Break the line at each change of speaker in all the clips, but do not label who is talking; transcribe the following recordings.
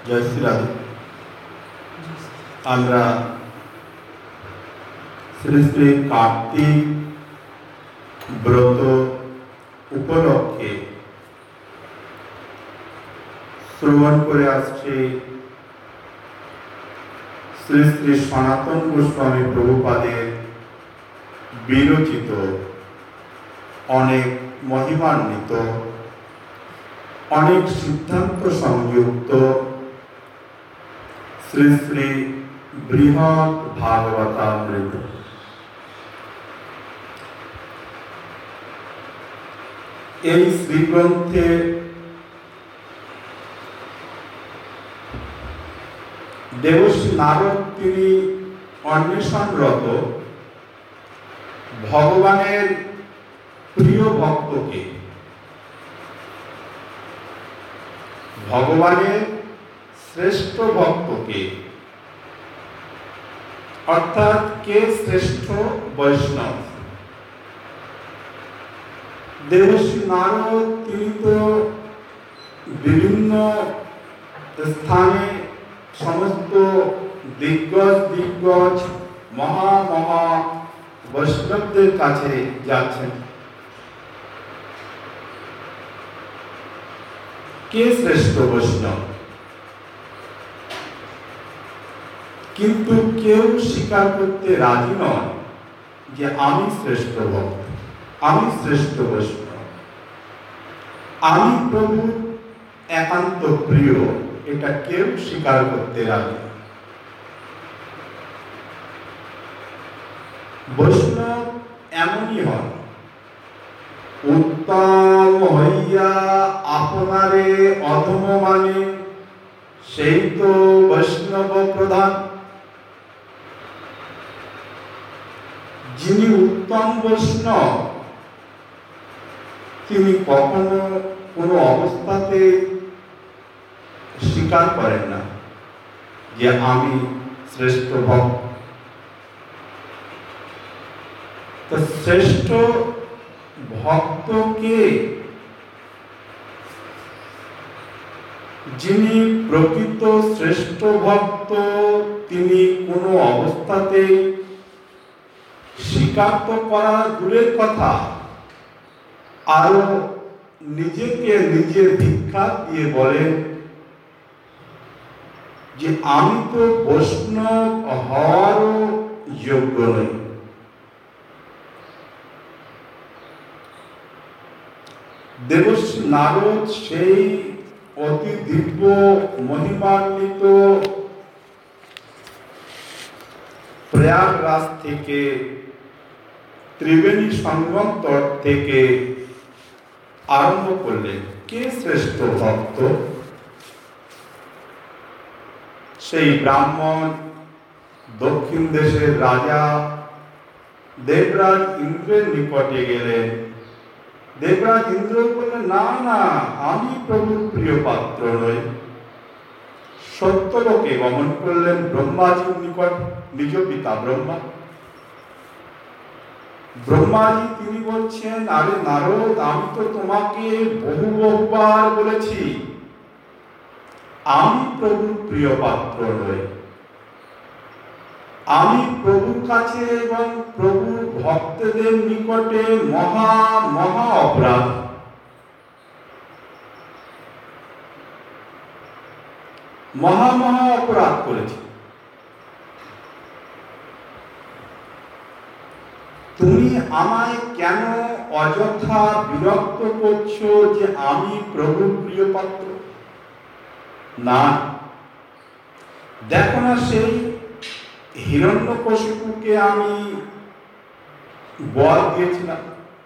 জয় শ্রীরাধে। আমরা শ্রী শ্রী কার্তিক ব্রত উপলক্ষে শ্রবণ করে আসছি শ্রী শ্রী সনাতন গোস্বামী প্রভুপাদের বিরচিত অনেক মহিমান্বিত, অনেক সিদ্ধান্ত সংযুক্ত শ্রী শ্রী বৃহৎ ভাগবতামৃত। এই শ্রীগ্রন্থে দেবশ্রী নারদ তিনি অন্বেষণরত ভগবানের প্রিয় ভক্তকে, ভগবানের শ্রেষ্ঠ ভক্তকে, অর্থাৎ কে শ্রেষ্ঠ বৈষ্ণব। দেবশ্রী নারদ তিনি তো বিভিন্ন স্থানে সমস্ত দিগ্গজ মহা মহা বৈষ্ণবদের কাছে যাচ্ছেন। কে শ্রেষ্ঠ বৈষ্ণব? কিন্তু কেউ স্বীকার করতে রাজি নয় যে আমি শ্রেষ্ঠ ভক্ত, আমি শ্রেষ্ঠ বৈষ্ণব, আমি প্রভু একান্ত প্রিয়, এটা কেউ স্বীকার করতে রাজি। বৈষ্ণব এমনই হয়, উত্তম হইয়া আপনারে অধম মানে সেই তো বৈষ্ণব প্রধান। যিনি উত্তম বৈষ্ণব তিনি কখনো কোনো অবস্থাতে স্বীকার করেন না যে আমি শ্রেষ্ঠ ভক্ত। তো শ্রেষ্ঠ ভক্তকে, যিনি প্রকৃত শ্রেষ্ঠ ভক্ত তিনি কোনো অবস্থাতেই স্বীকার তো করা দূরের কথা, আরো নিজেকে নিজে ভিক্ষা দিয়ে বলেন যে আমি তো বৈষ্ণব হওয়ারও যোগ্য নই। দেবশ্রী নারদ সেই অতি দিব্য মহিমান্বিত প্রয়াগরাজ থেকে, ত্রিবেণী সঙ্গম তট থেকে আরম্ভ করলেন। কে শ্রেষ্ঠ ভক্ত? সেই ব্রাহ্মণ দক্ষিণ দেশের রাজা দেবরাজ ইন্দ্রের নিকটে গেলেন। দেবরাজ ইন্দ্র বললেন, না না, আমি প্রভুর প্রিয় পাত্র নই। সত্যলোকে গমন করলেন ব্রহ্মাজির নিকট, নিজ পিতা ব্রহ্মা। ব্রহ্মাজি তিনি বলছেন, আরে নারদ, আমি তো তোমাকে বহুবার বলেছি আমি প্রভুর প্রিয় পাত্র নই। আমি প্রভুর কাছে এবং প্রভুর ভক্তদের নিকটে মহা মহা অপরাধ। মহা মহা অপরাধ করেছি। তুমি আমায় কেন অযথা বিরক্ত করছো যে আমি প্রভুর প্রিয় পাত্র? না, দেখো না, সেই হিরণ্যকশিপুকে আমি বর দিয়েছিলাম,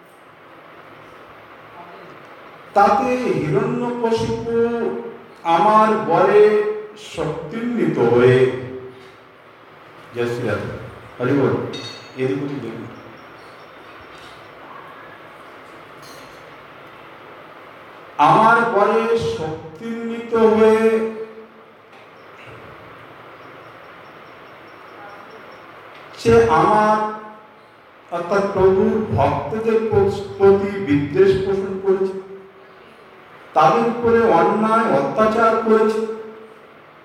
তাতে হিরণ্যকশিপু আমার বরে শক্তিন্বিত হয়ে, আমার বরে শক্তিন্বিত হয়ে সে আমার অর্থাৎ প্রভুর ভক্তদের প্রতি বিদ্বেষ পোষণ করেছে, তাদের উপরে অন্যায় অত্যাচার করেছে।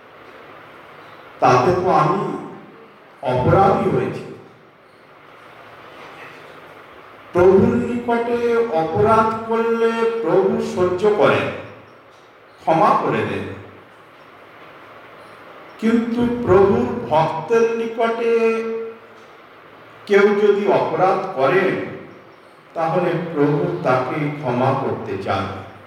তাতে তো আমি অপরাধী হয়েছি। প্রভুর নিকটে অপরাধ করলে প্রভু সহ্য করেন, ক্ষমা করে দেন। কিন্তু প্রভুর ভক্তের নিকটে কেউ যদি অপরাধ করেন, তাহলে প্রভু তাকে ক্ষমা করতে চান।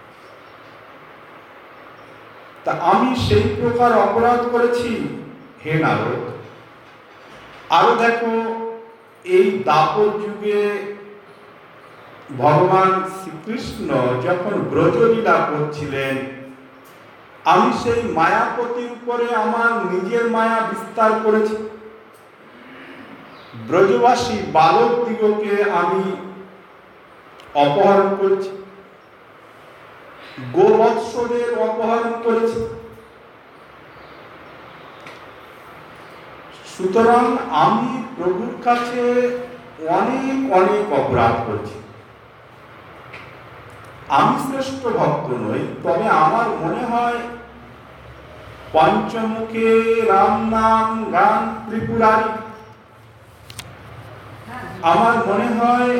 তা আমি সেই প্রকার অপরাধ করেছি, হে নারদ। আরো দেখো, এই দাপর যুগে ভগবান শ্রীকৃষ্ণ যখন ব্রজলীলা করছিলেন, আমি সেই মায়াপতির উপরে আমার নিজের মায়া বিস্তার করেছি। ব্রজবাসী বালক দিগকে আমি অপহরণ করেছি, গোবৎসদের অপহরণ করেছি। সুতরাং আমি প্রভুর কাছে অনেক অনেক অপরাধ করেছি। আমি শ্রেষ্ঠ ভক্ত নই, তবে আমার মনে হয় পঞ্চমুখে রাম নাম গান ত্রিপুরারি, আমার মনে হয়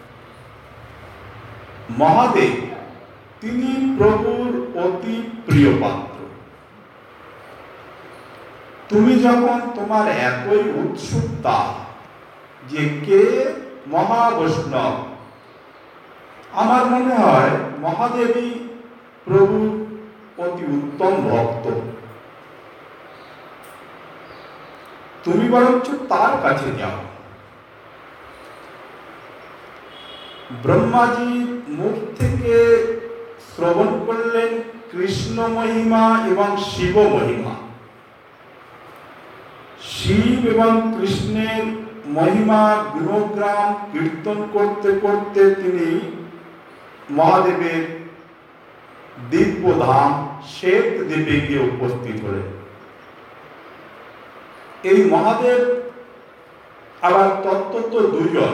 মহাদেব তিনি প্রভুর অতি প্রিয় পাত্র। তুমি যখন তোমার এতই উৎসুকতা যে কে মহাবৈষ্ণব, আমার মনে হয় মহাদেবী প্রভুর অতি উত্তম ভক্ত। তুমি বরঞ্চ তার কাছে যাও। ব্রহ্মাজি মুখ থেকে শ্রবণ করলেন কৃষ্ণ মহিমা এবং শিব মহিমা। শিব এবং কৃষ্ণের মহিমা গুণগ্রাম কীর্তন করতে করতে তিনি মহাদেবের দিব্যধাম শ্বেত দ্বীপে গিয়ে উপস্থিত হলেন। এই মহাদেব আবার তত্ত্বত দুজন।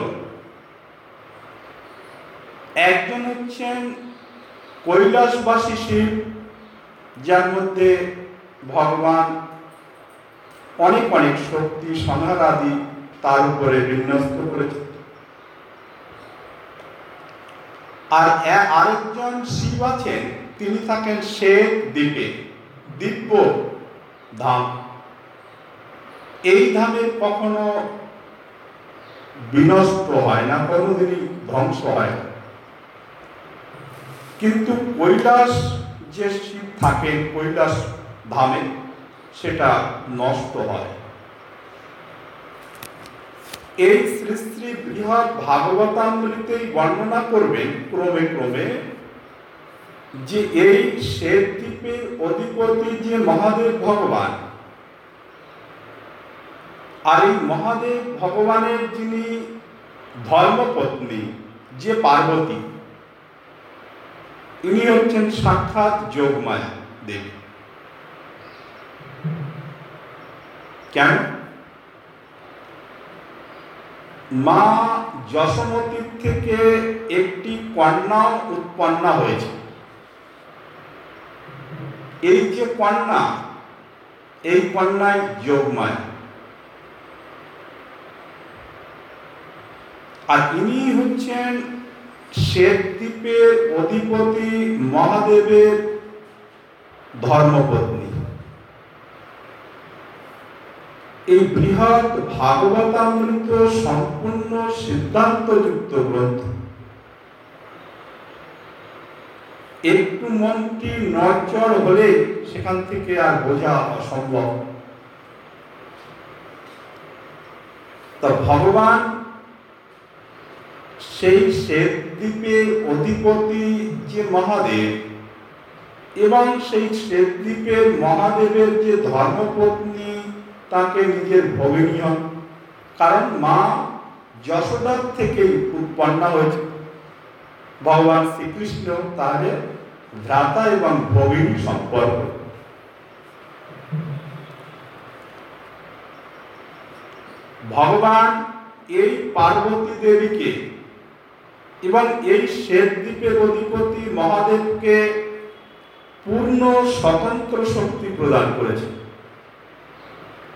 একজন হচ্ছেন কৈলাসবাসী শিব, যার মধ্যে ভগবান অনেক অনেক শক্তি সংহার আদি তার উপরে বিন্যস্ত করেছে। আর আরেকজন শিব আছেন, তিনি থাকেন শ্বেত দ্বীপে, দিব্য ধাম। এই ধামের কখনো বিনষ্ট হয় না, কোনোদিনই ধ্বংস হয় না। কিন্তু কৈলাস যে শিব থাকেন কৈলাস ধামে, সেটা নষ্ট হয়। এই শ্রী শ্রী বৃহৎ ভাগবতামৃতেই বর্ণনা করবেন ক্রমে ক্রমে যে এই শ্বেত দ্বীপের অধিপতি যে মহাদেব ভগবান, আর এই মহাদেব ভগবানের যিনি ধর্মপত্নী যে পার্বতী, ইনি হচ্ছেন সাক্ষাৎ যোগমায়া দেবী। কেন? মা যশোমতীর থেকে একটি কন্যাও উৎপন্ন হয়েছে। এই যে কন্যা, এই কন্যাই যোগমায়া। আর ইনি হচ্ছেন শ্বেত দ্বীপের অধিপতি মহাদেবের ধর্মপত্নী। এই বৃহৎ ভাগবতামৃত সম্পূর্ণ সিদ্ধান্তযুক্ত গ্রন্থ। একটু মনটি নড়চড় হলে সেখান থেকে আর বোঝা অসম্ভব। তা ভগবান সেই শ্বেত দ্বীপের অধিপতি যে মহাদেব, এবং সেই শ্বেত দ্বীপের মহাদেবের যে ধর্মপত্নী তাকে নিজের ভগিনী হন। কারণ মা যশোদার থেকেই উৎপন্ন হয়েছে। ভগবান শ্রীকৃষ্ণ তাদের ভ্রাতা এবং ভগিনী সম্পর্ক। ভগবান এই পার্বতী দেবীকে এবং এই শ্বেত দ্বীপের অধিপতি মহাদেবকে পূর্ণ স্বতন্ত্র শক্তি প্রদান করেছে।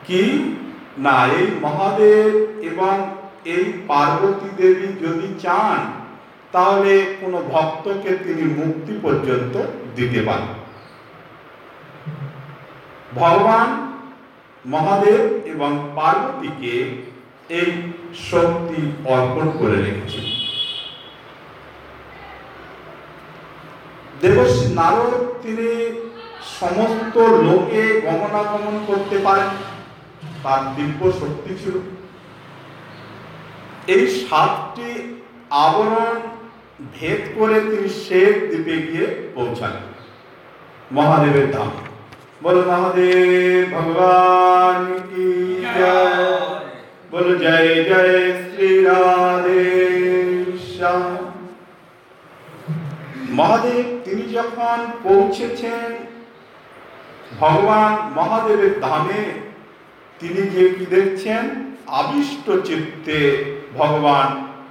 কি না, এই মহাদেব এবং এই পার্বতী দেবী যদি চান তাহলে কোনো ভক্তকে তিনি মুক্তি পর্যন্ত দিতে পারেন। ভগবান মহাদেব এবং পার্বতীকে এই শক্তি অর্পণ করে রেখেছেন। দেবশ্রী নারদ তিনি সমস্ত লোকে গমনাগমন করতে পারেন, তার দিব্য শক্তি ছিল। এই 7টি আবরণ ভেদ করে তিনি শেষ দ্বীপে গিয়ে পৌঁছালেন মহাদেবের ধাম। বলো মহাদেব ভগবান কি জয়, বলো জয় জয় শ্রী রাধে শ্যাম। মহাদেব তিনি যখন পৌঁছেছেন ভগবান মহাদেবের ধামে, তিনি যে কি দেখছেন, আবিষ্ট চিত্তে ভগবান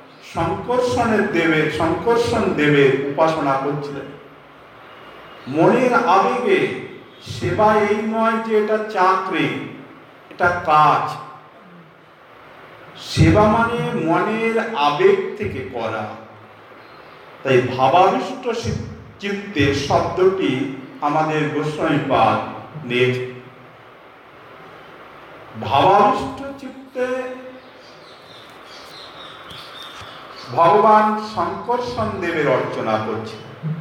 শঙ্কর্ষণ দেবের উপাসনা করছিলেন। মনের আবেগে সেবা এই নয় যে এটা চাকরি, এটা কাজ। সেবা মানে মনের আবেগ থেকে করা। তাই ভাবাবিষ্ট চিত্তে শব্দটি আমাদের গোস্বামীপাদ নিয়েছে। ভাবাবিষ্ট চিত্তে ভগবান শঙ্কর্ষণ দেবের অর্চনা করছে।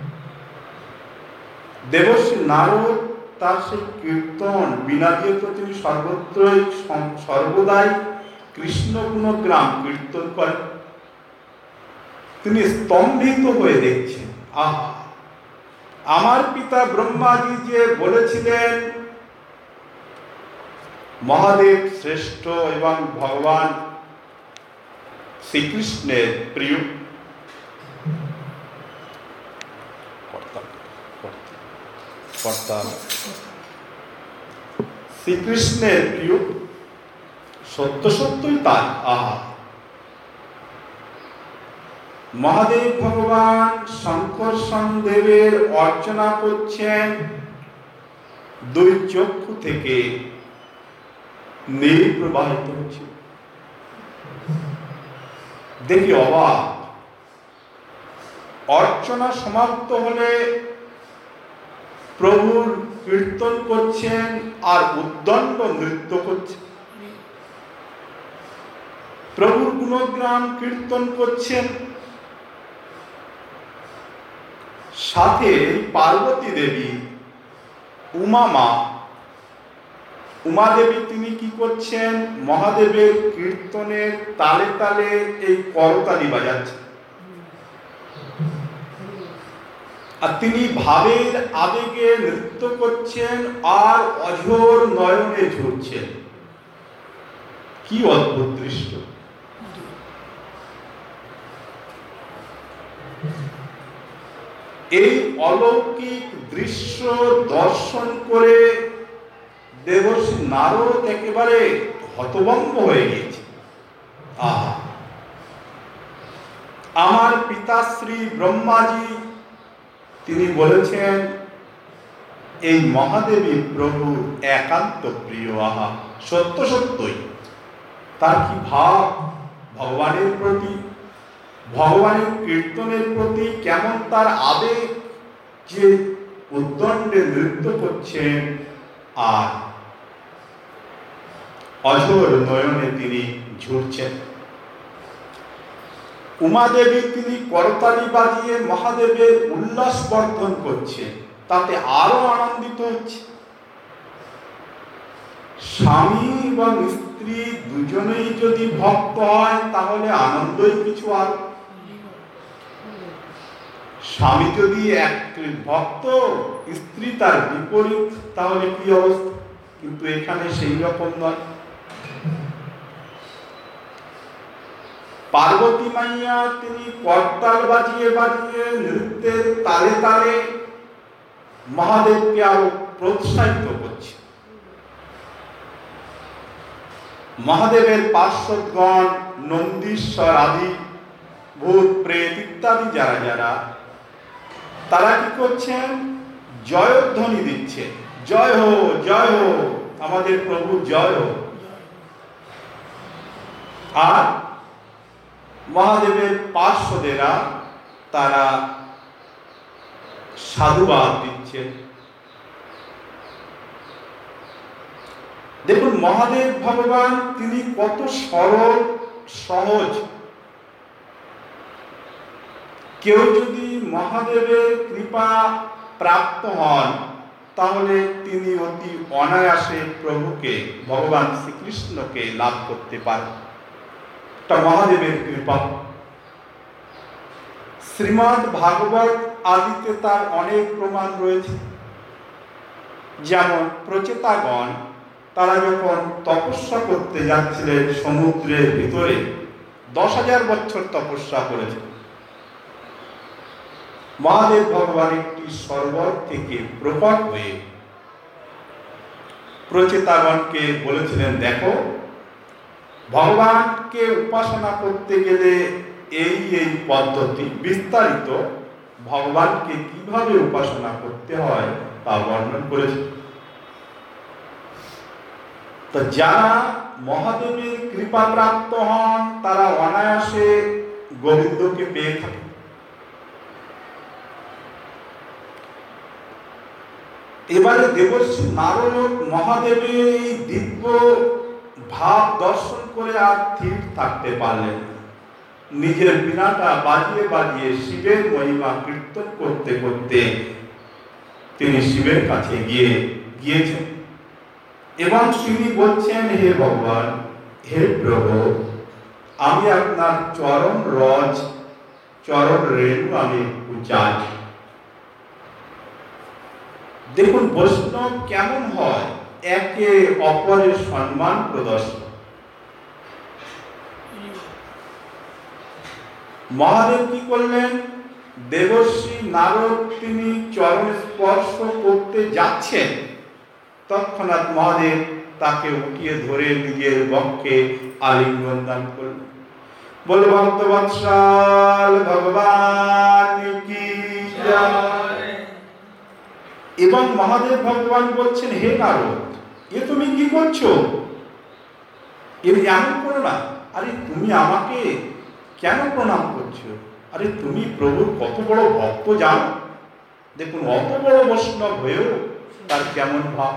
দেবশ্রী নারদ তার সেই কীর্তন বিনা দিয়ে তো তিনি সর্বদাই কৃষ্ণ গুণগ্রাম কীর্তন করেন। তিনি স্তম্ভিত হয়ে দেখছেন, আহা, আমার পিতা ব্রহ্মাজি যে বলেছিলেন মহাদেব শ্রেষ্ঠ এবং ভগবান শ্রীকৃষ্ণের প্রিয়, শ্রীকৃষ্ণের প্রিয়, সত্য সত্যই তাই। আহা, মহাদেব ভগবান শঙ্কর্ষণ দেবের অর্চনা করছেন, 2 চক্ষু থেকে নীল প্রবাহিত হচ্ছে। দেখি অবাক। অর্চনা সমাপ্ত হলে প্রভুর কীর্তন করছেন আর উদ্দণ্ড নৃত্য করছেন। প্রভুর গুণগ্রাম কীর্তন করছেন, সাথে পার্বতী দেবী উমা দেবী তিনি কি করছেন, মহাদেবের কীর্তনের তালে তালে এই করতালি বাজাচ্ছেন। আর তিনি ভাবের আবেগে নৃত্য করছেন আর অঝোর নয়নে ঝরছেন। কি অদ্ভুত দৃশ্য! এই অলৌকিক দৃশ্য দর্শন করে দেবশ্রী নারদ একেবারে হতভম্ব হয়ে গিয়েছে। আহা, আমার পিতাশ্রী ব্রহ্মাজি তিনি বলেছেন এই মহাদেবী প্রভু একান্ত প্রিয়। আহা, সত্য সত্যই তার কি ভাব ভগবানের প্রতি, ভগবানের কীর্তনের প্রতি, কেমন তার আবেগ, যে উদ্দণ্ডে নৃত্য করছেন আর অঝোর নয়নে তিনি ঝরছেন। উমাদেবী তিনি করতালি বাজিয়ে মহাদেবের উল্লাস বর্ধন করছেন, তাতে আরো আনন্দিত হচ্ছে। স্বামী এবং স্ত্রী দুজনেই যদি ভক্ত হয় তাহলে আনন্দই কিছু আর। স্বামী যদি এক ভক্ত, স্ত্রী তার বিপরীত, তাহলে কি অবস্থা? কিন্তু এখানে সেই রকম নয়। পার্বতী মাইয়া তিনি করতাল বাজিয়ে বাজিয়ে নৃত্যের তালে তালে মহাদেবকে আরো প্রোৎসাহিত করছে। মহাদেবের পার্শ্বদগণ, নন্দীশ্বর আদি ভূত প্রেত ইত্যাদি যারা তারা কি করছেন, জয়ধ্বনি দিচ্ছে, জয় হো, আমাদের প্রভু জয় হো, আর মহাদেবের পার্শ্বদেরা তারা সাধুবাদ দিচ্ছে। দেখুন মহাদেব ভগবান তিনি কত সরল সহজ। কেউ যদি মহাদেবের কৃপা প্রাপ্ত হন তাহলে তিনি অতি অনায়াসে প্রভুকে, ভগবান শ্রীকৃষ্ণকে লাভ করতে পারেন। এটা মহাদেবের কৃপা। শ্রীমদ্ ভাগবত আদিতে তার অনেক প্রমাণ রয়েছে। যেমন প্রচেতাগণ তারা যখন তপস্যা করতে যাচ্ছিলেন সমুদ্রের ভিতরে, 10,000 বছর তপস্যা করেছে, মহাদেব ভগবান একটি সরোবর থেকে প্রকট হয়ে প্রচেতাগণকে বলেছিলেন, দেখো ভগবানকে উপাসনা করতে গেলে এই এই পদ্ধতি বিস্তারিত, ভগবানকে কিভাবে উপাসনা করতে হয় তা বর্ণন করেছে। তো যারা মহাদেবের কৃপা প্রাপ্ত হন তারা অনায়াসে গোবিন্দকে পেয়ে থাকে। এবারে দেবর্ষি নারদ মহাদেবের এই দিব্য ভাব দর্শন করে আর স্থির থাকতে পারলেন না। নিজের বীণাটা বাজিয়ে বাজিয়ে শিবের মহিমা কীর্তন করতে করতে তিনি শিবের কাছে গিয়েছেন এবং তিনি বলছেন, হে ভগবান, হে প্রভু, আমি আপনার চরণ রজ, চরণ রেণু আমি চাই। দেখুন বৈষ্ণব কেমন হয়, একে অপরের সম্মান প্রদর্শন। মহাদেব কি করলেন, দেবর্ষি নারদ তিনি চরণ স্পর্শ করতে যাচ্ছেন, তৎক্ষণাৎ মহাদেব তাকে উঠিয়ে ধরে নিজের বক্ষে আলিঙ্গন দান করলেন। বল ভক্তবৎসল ভগবান কি জয়। এবং মহাদেব ভগবান বলছেন, হে নারদ, এ তুমি কি করছো? এমন করো না। আরে তুমি আমাকে কেন প্রণাম করছো? আরে তুমি প্রভুর কত বড় ভক্ত জানো? দেখুন অত বড় বৈষ্ণব হয়েও তার কেমন ভাব।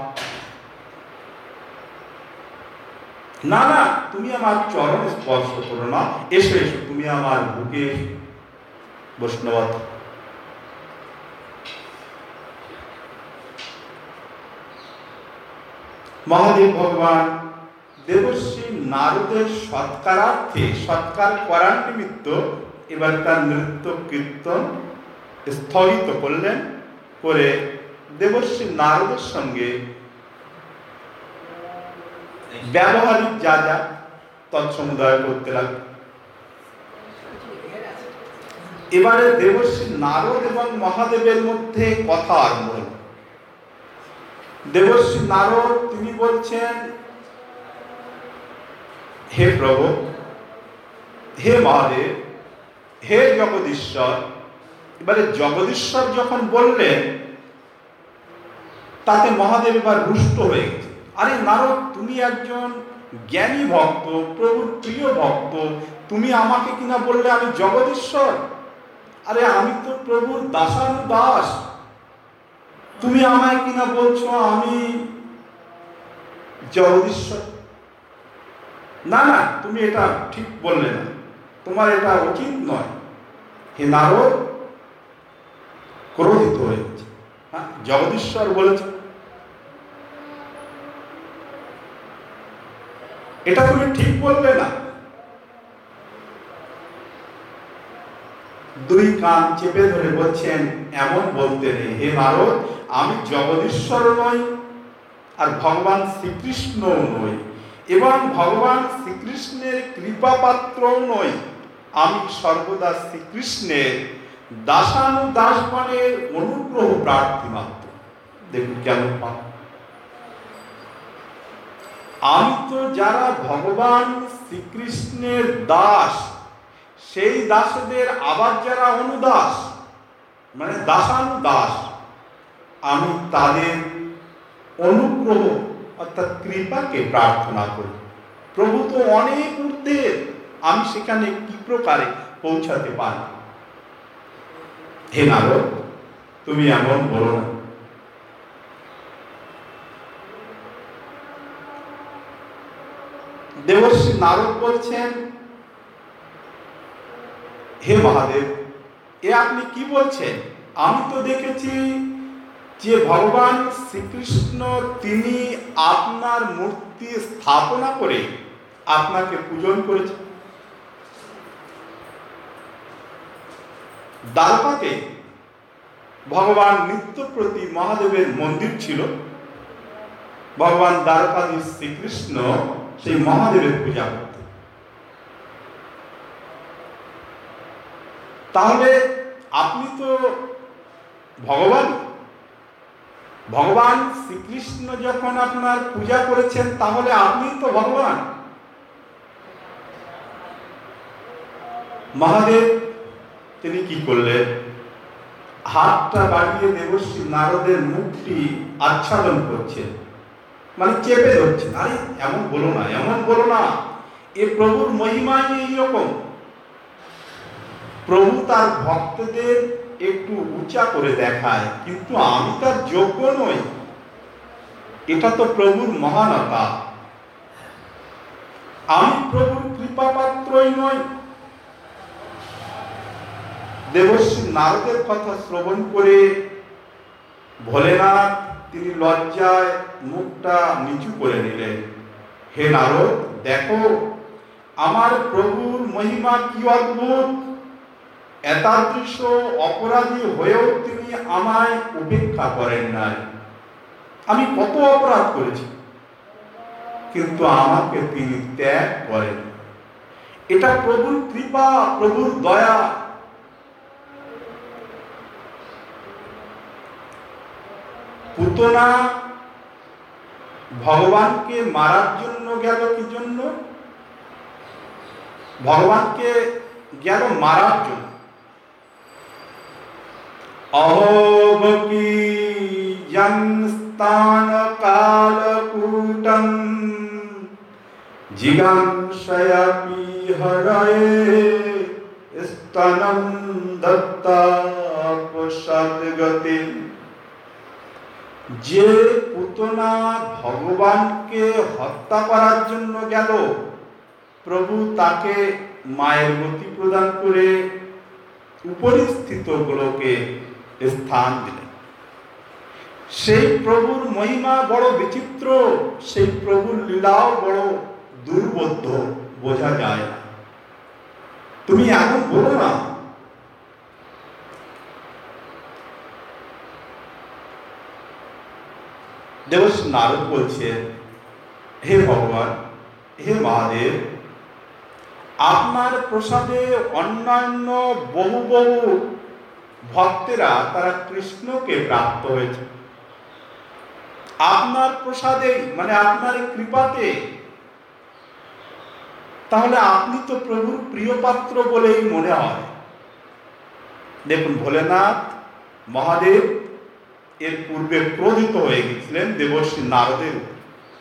না না, তুমি আমার চরণ স্পর্শ করো না, এসো এসো, তুমি আমার বুকে বৈষ্ণব। মহাদেব ভগবান দেবর্ষি নারদের সৎকারার্থে, সৎকার করার নিমিত্ত এবার তার নৃত্য কীর্তন স্থগিত করলেন, করে দেবর্ষি নারদের সঙ্গে ব্যবহারিক যা যা তৎসমুদয় করতে লাগলেন। এবারে দেবর্ষি নারদ এবং মহাদেবের মধ্যে কথা আরম্ভ হল। দেবর্ষি নারদ তিনি বলছেন, হে প্রভু, হে মহাদেব, হে জগদীশ্বর। এবারে জগদীশ্বর যখন বললেন তাতে মহাদেব এবার রুষ্ট হয়ে গেছে। আরে নারদ, তুমি একজন জ্ঞানী ভক্ত, প্রভুর প্রিয় ভক্ত, তুমি আমাকে কিনা বললে আমি জগদীশ্বর? আরে আমি তো প্রভুর দাসানুদাস, তুমি আমায় কিনা বলছো আমি জগদীশ্বর? না না, তুমি এটা ঠিক বললে না, তোমার এটা উচিত নয়। হে নারদ ক্রোধিত হয়ে গেছে। হ্যাঁ, জগদীশ্বর বলেছে, এটা তুমি ঠিক বললে না। দুই কান চেপে ধরে বলছেন, এমন বলতে নেই। হে নারদ, আমি জগদীশ্বর নই, আর ভগবান শ্রীকৃষ্ণও নই, এবং ভগবান শ্রীকৃষ্ণের কৃপা পাত্রও নই। আমি সর্বদা শ্রীকৃষ্ণের দাসানুদাসগণের অনুগ্রহ প্রার্থী মাত্র। দেখুন কেমন পাপ। আমি তো যারা ভগবান শ্রীকৃষ্ণের দাস, সেই দাসদের আবার যারা অনুদাস, মানে দাসানুদাস, আমি তাদের অনুগ্রহ অর্থাৎ কৃপাকে প্রার্থনা করি। প্রভু তো অনেক ঊর্ধ্বে, আমি সেখানে কি প্রকারে পৌঁছাতে পারি? হে নারদ, তুমি এমন বলো না। দেবর্ষি নারদ বলছেন, হে মহাদেব, এ আপনি কি বলছেন? আমি তো দেখেছি যে ভগবান শ্রীকৃষ্ণ তিনি আপনার মূর্তি স্থাপনা করে আপনাকে পূজন করেছেন। দ্বারকাতে ভগবান নিত্যপ্রতি মহাদেবের মন্দির ছিল। ভগবান দ্বারকাধীশ শ্রীকৃষ্ণ সেই মহাদেবের পূজা করতেন। তাহলে আপনি তো ভগবান। ভগবান শ্রীকৃষ্ণ যখন আপনার পূজা করেছেন, তাহলে আপনি তো ভগবান। মহাদেব তিনি কি করলেন? হাতটা বাড়িয়ে দেবশ্রী নারদের মুখটি আচ্ছাদন করছেন, মানে চেপে ধরছেন। আরে এমন বলো না, এমন বলো না, এ প্রভুর মহিমাই এইরকম। প্রভু তার ভক্তদের একটু উঁচা করে দেখায়, কিন্তু আমি তার যোগ্য নই। এটা তো প্রভুর মহানতা। আমি প্রভুর কৃপা পাত্রই নই। দেবশ্রী নারদের কথা শ্রবণ করে ভোলেনাথ তিনি লজ্জায় মুখটা নিচু করে নিলেন। হে নারদ, দেখো আমার প্রভুর মহিমা কি অদ্ভুত। এতাদৃশ অপরাধী হয়েও তিনি আমায় উপেক্ষা করেন নাই। আমি কত অপরাধ করেছি, কিন্তু আমাকে তিনি ত্যাগ করেন। এটা প্রভুর কৃপা, প্রভুর দয়া। পুতনা ভগবানকে মারার জন্য গেল। কি জন্য? ভগবানকে গেল মারার জন্য। অহোবকি জনস্থান কালকূটং জিগাংসয়াপি হরয়ে স্তনম দত্তা প্রসাদগতি। যে পুতনা ভগবানকে হত্যা করার জন্য গেল, প্রভু তাকে মায়ের গতি প্রদান করে উপরিস্থিত গোলকে স্থান দিলেন। সেই প্রভুর মহিমা বড় বিচিত্র, সেই প্রভুর লীলাও বড় দুর্বোধ্য, বোঝা যায় না। তুমি এমন বলো না। দেবশ্রী নারদ বলছেন, হে ভগবান, হে মহাদেব, আপনার প্রসাদে অন্যান্য বহু বহু ভক্তেরা তারা কৃষ্ণকে প্রাপ্ত হয়েছে। আপনার প্রসাদে মানে আপনার কৃপাতে। তাহলে আপনি তো প্রভুর প্রিয় পাত্র বলেই মনে হয়। দেখুন, ভোলেনাথ মহাদেব এর পূর্বে ক্রোধিত হয়ে গেছিলেন দেবশ্রী নারদের উপর।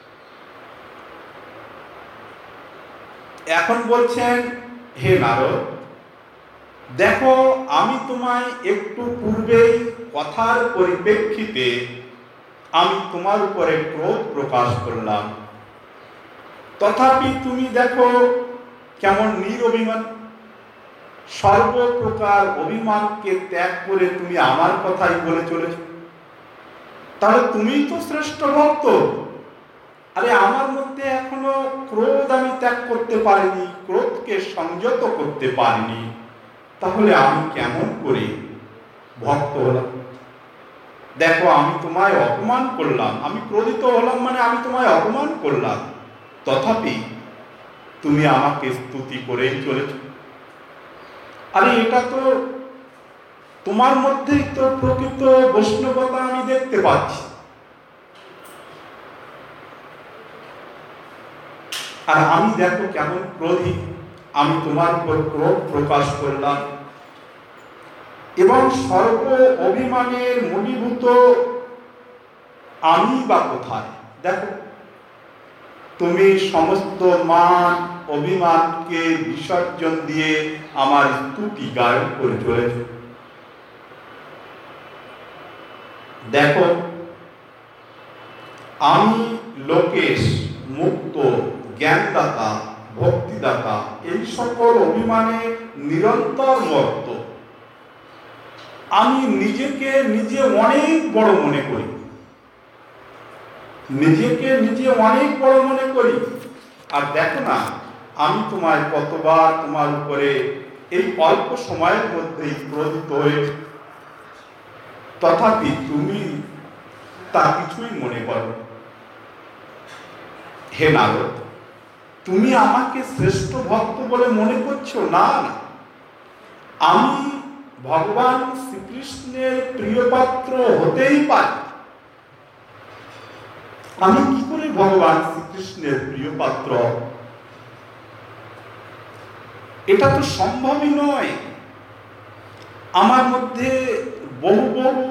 এখন বলছেন, হে নারদ, দেখো আমি তোমায় একটু পূর্বেই কথার পরিপ্রেক্ষিতে আমি তোমার উপরে ক্রোধ প্রকাশ করলাম, তথাপি তুমি দেখো কেমন নিরভিমান। সর্বপ্রকার অভিমানকে ত্যাগ করে তুমি আমার কথাই বলে চলেছ। তাহলে তুমিই তো শ্রেষ্ঠ ভক্ত। আরে আমার মধ্যে এখনো ক্রোধ আমি ত্যাগ করতে পারিনি, ক্রোধকে সংযত করতে পারিনি। তাহলে আমি কেমন করে ভক্ত হলাম? দেখো আমি তোমায় অপমান করলাম, আমি ক্রোধিত হলাম মানে আমি তোমায় অপমান করলাম, তথাপি তুমি আমাকে স্তুতি করেই চলেছ। আরে এটা তো তোমার মধ্যেই তো প্রকৃত বৈষ্ণবতা আমি দেখতে পাচ্ছি। আর আমি দেখো কেমন ক্রোধী, আমি তোমার উপর ক্রোধ প্রকাশ করলাম। এবং সর্ব অভিমানের মূলীভূত আমি বা কোথায়? দেখো তুমি সমস্ত মান অভিমানকে বিসর্জন দিয়ে আমার স্তুতি গায়ন করে চলেছ। দেখো, আমি লোকেশ, মুক্ত, জ্ঞানদাতা, ভক্তিদাতা, এই সকল অভিমানে নিরন্তর মত্ত। আমি নিজেকে নিজে অনেক বড় মনে করি, নিজেকে নিজে অনেক বড় মনে করি। আর দেখো না, আমি তোমায় কতবার তোমার উপরে এই অল্প সময়ের মধ্যেই ক্রোধিত হয়েছি, তথাপি তুমি তা কিছুই মনে করো। হে নারদ, তুমি আমাকে শ্রেষ্ঠ ভক্ত বলে মনে করছো? না না, আমি ভগবান শ্রীকৃষ্ণের প্রিয় পাত্র হতেই পারি। আমি কি করে ভগবান শ্রীকৃষ্ণের প্রিয় পাত্র? এটা তো সম্ভবই নয়। আমার মধ্যে বহু বহু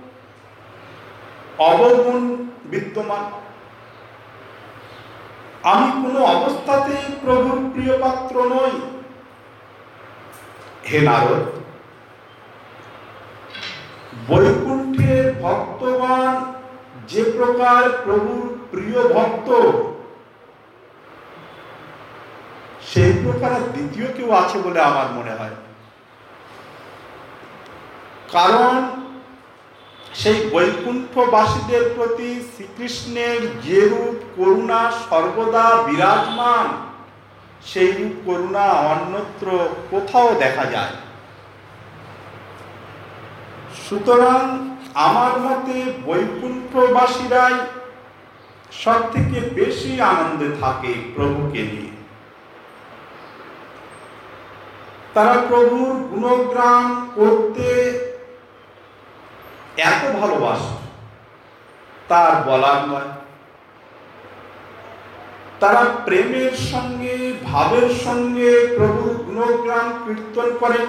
অবগুণ বিদ্যমান। আমি কোনো অবস্থাতেই প্রভুর প্রিয় পাত্র নই। হে নারদ, বৈকুণ্ঠের ভক্তগণ যে প্রকার প্রভুর প্রিয় ভক্ত, সেই প্রকার দ্বিতীয় কেউ আছে বলে আমার মনে হয়। কারণ সেই বৈকুণ্ঠবাসীদের প্রতি শ্রীকৃষ্ণের যে রূপ করুণা সর্বদা বিরাজমান, সেই রূপ করুণা অন্যত্র কোথাও দেখা যায়। সুতরাং আমার মতে বৈকুণ্ঠবাসীরাই সব থেকে বেশি আনন্দে থাকে প্রভুকে নিয়ে। তারা প্রভুর গুণগান করতে এত ভালোবাসে, তার বলার নয়। তারা প্রেমের সঙ্গে, ভাবের সঙ্গে প্রভুর গুণগান কীর্তন করে।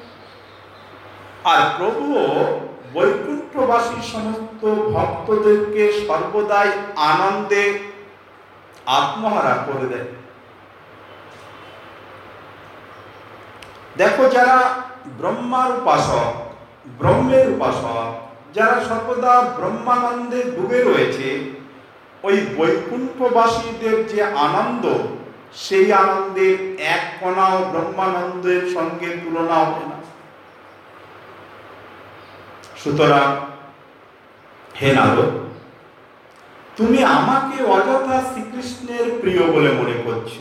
আর প্রভুও বৈকুণ্ঠবাসী সমস্ত ভক্তদেরকে সর্বদাই আনন্দে আত্মহারা করে দেয়। দেখো, যারা ব্রহ্মার উপাসক, ব্রহ্মের উপাসক, যারা সর্বদা ব্রহ্মানন্দে ডুবে রয়েছে, ওই বৈকুণ্ঠবাসীদের যে আনন্দ, সেই আনন্দের এক কণাও ব্রহ্মানন্দের সঙ্গে তুলনা হবে না। সুতরাং হে নারদ, তুমি আমাকে অযথা শ্রীকৃষ্ণের প্রিয় বলে মনে করছো।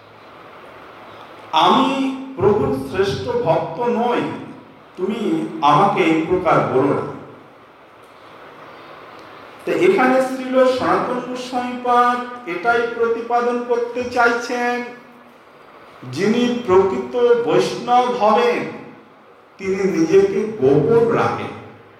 আমি প্রভুর শ্রেষ্ঠ ভক্ত নই, তুমি আমাকে এই প্রকার বলো না। তো এখানে শ্রীল সনাতন গোস্বামীপাদ এটাই প্রতিপাদন করতে চাইছেন, যিনি প্রকৃত বৈষ্ণব হবেন তিনি নিজেকে গোপন রাখেন।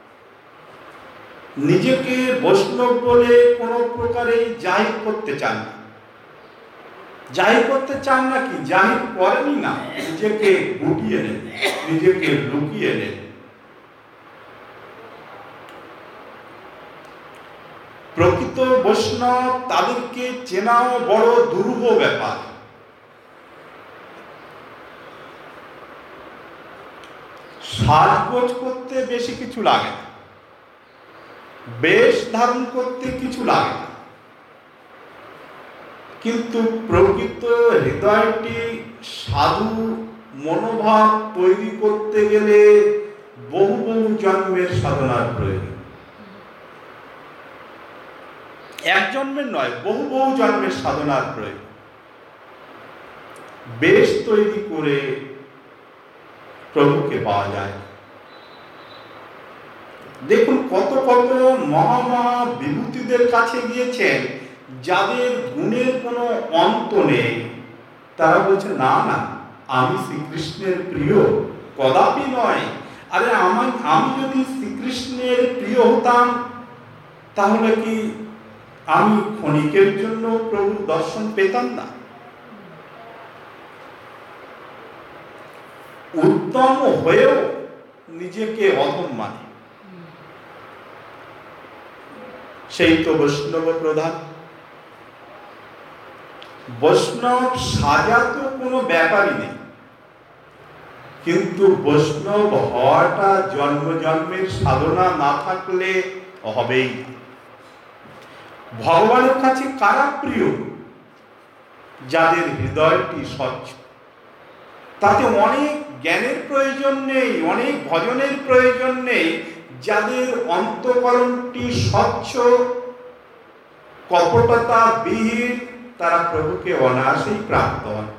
নিজেকে বৈষ্ণব বলে কোনো প্রকারেই জাহির করতে চান না। জাহির করতে চান না কি, জাহির করেনই না, নিজেকে গুটিয়ে নেন, নিজেকে লুকিয়ে নেন। প্রকৃত বৈষ্ণব তাদেরকে চেনাও বড় দুরূহ ব্যাপার। সাজগোজ করতে বেশি কিছু লাগে না, বেশ ধারণ করতে কিছু লাগে না, কিন্তু প্রকৃত হৃদয়টি সাধু মনোভাব তৈরি করতে গেলে বহু বহু জন্মের সাধনার প্রয়োজন। এক জন্মের নয়, বহু বহু জন্মের সাধনার প্রয়োজন। বেশ তৈরি করে প্রভুকে পাওয়া যায়। দেখুন, কত কত মহা মহা বিভূতিদের কাছে গিয়েছেন, যাদের গুণের কোনো অন্ত নেই। তারা বলছে, না না, আমি শ্রীকৃষ্ণের প্রিয়, কদাপি নয়। আরে আমি যদি শ্রীকৃষ্ণের প্রিয় হতাম, তাহলে কি আমি ক্ষণিকের জন্য প্রভুর দর্শন পেতাম না? উত্তম হয়েও নিজেকে অধম মানে, সেই তো বৈষ্ণব প্রধান। বৈষ্ণব সাজা তো কোনো ব্যাপারই নেই, কিন্তু বৈষ্ণব হওয়াটা জন্ম জন্মের সাধনা না থাকলে হবেই না। ভগবানের কাছে কারা প্রিয়? যাদের হৃদয়টি স্বচ্ছ। তাতে অনেক জ্ঞানের প্রয়োজন নেই, অনেক ভজনের প্রয়োজন নেই। যাদের অন্তঃকরণটি স্বচ্ছ, কপটতা বিহীন, তারা প্রভুকে অনায়াসেই প্রাপ্ত হয়।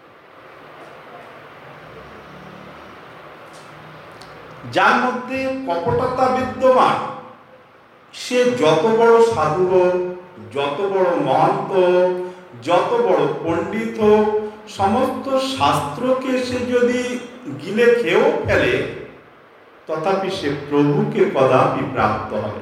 যার মধ্যে কপটতা বিদ্যমান, সে যত বড় সাধু হোক, যত বড় মহন্ত হোক, যত বড় পণ্ডিত হোক, সমস্ত শাস্ত্রকে সে যদি গিলে খেয়েও ফেলে, তথাপি সে প্রভুকে কদাপি প্রাপ্ত হবে।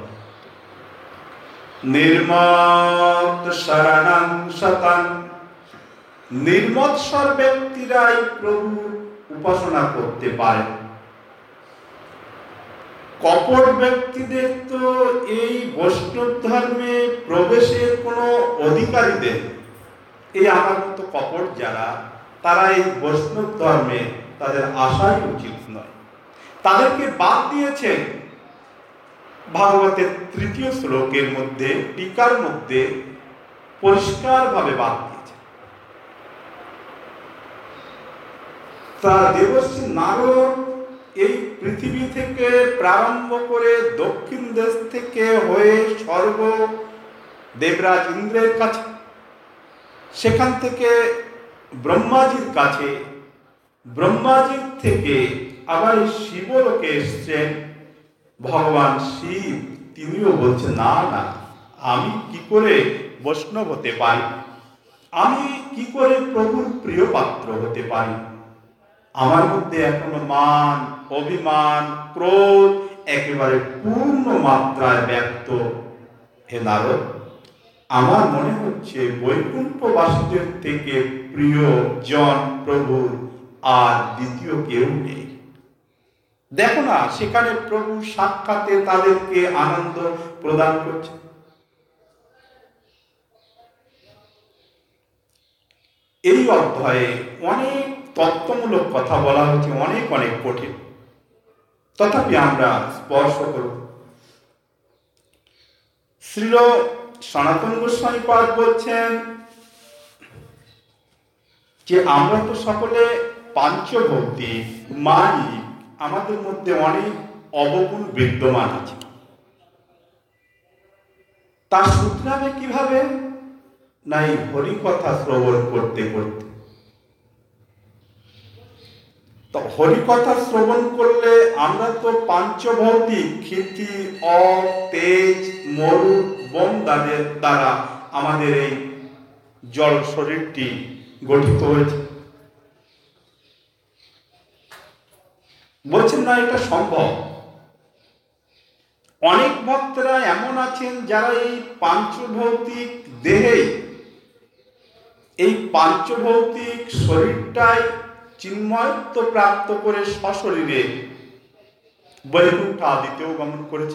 নির্মত শরণং শতং, নির্মৎসর ব্যক্তিরাই প্রভু উপাসনা করতে পারে। কপট ব্যক্তিদের তো এই বৈষ্ণব ধর্মে প্রবেশের কোনো অধিকারই দেন। এই আমার মতো কপট যারা, তারা এই বৈষ্ণব ধর্মে তাদের আসাই উচিত নয়। তাদেরকে বাদ দিয়েছেন ভাগবতের 3য় শ্লোকের মধ্যে, টিকার মধ্যে পরিষ্কারভাবে বাদ দিয়েছেন। তার দেবশ্রী নারদ এই পৃথিবী থেকে প্রারম্ভ করে দক্ষিণ দেশ থেকে হয়ে স্বর্গ দেবরাজ ইন্দ্রের কাছে, সেখান থেকে ব্রহ্মাজির কাছে, ব্রহ্মাজির থেকে আবার শিবলোকে এসছেন ভগবান শিব। তিনিও বলছেন, না না, আমি কি করে বৈষ্ণব হতে পারি, আমি কি করে প্রভুর প্রিয় পাত্র হতে পারি? আমার মধ্যে এখনো মান, অভিমান, ক্রোধ একেবারে পূর্ণ মাত্রায় ব্যক্ত। হে নারদ, আমার মনে হচ্ছে বৈকুণ্ঠবাসীদের থেকে প্রিয় জন প্রভুর আর দ্বিতীয় কেউ নেই। দেখো না, সেখানে প্রভু সাক্ষাতে তাদেরকে আনন্দ প্রদান করছে। এই অধ্যায়ে অনেক তত্ত্বমূলক কথা বলা হচ্ছে, অনেক অনেক কঠিন, তথাপি আমরা স্পর্শ করব। শ্রীল সনাতন গোস্বামী পাদ বলছেন যে আমরা তো সকলে পাঞ্চভৌতিক, মায়িক, আমাদের মধ্যে অনেক অবগুণ বিদ্যমান আছে। তা শুধরাবে কিভাবে? না এই হরিকথা শ্রবণ করতে করতে। তো হরিকথা শ্রবণ করলে আমরা তো পাঞ্চভৌতিক ক্ষিতি, অপ, তেজ, মরু, বন দ্বারা আমাদের এই জড় শরীরটি গঠিত হয়েছে। বলছেন না এটা সম্ভব। অনেক ভক্তরা এমন আছেন যারা এই পাঞ্চভৌতিক দেহেই, এই পাঞ্চভৌতিক শরীরটাই চিন্ময়ত্ব প্রাপ্ত করে সশরীরে বৈকুণ্ঠ আদিতেও গমন করেছে।